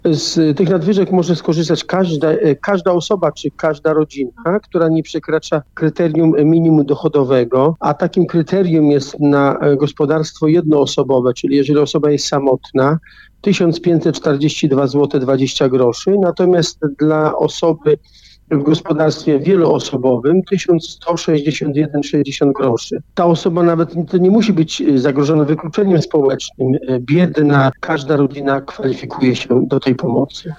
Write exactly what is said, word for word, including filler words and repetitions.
Z tych nadwyżek może skorzystać każda, każda osoba czy każda rodzina, która nie przekracza kryterium minimum dochodowego, a takim kryterium jest na gospodarstwo jednoosobowe, czyli jeżeli osoba jest samotna, tysiąc pięćset czterdzieści dwa złote dwadzieścia groszy, natomiast dla osoby w gospodarstwie wieloosobowym tysiąc sto sześćdziesiąt jeden złote sześćdziesiąt groszy. Ta osoba nawet to nie musi być zagrożona wykluczeniem społecznym. Biedna, każda rodzina kwalifikuje się do tej pomocy.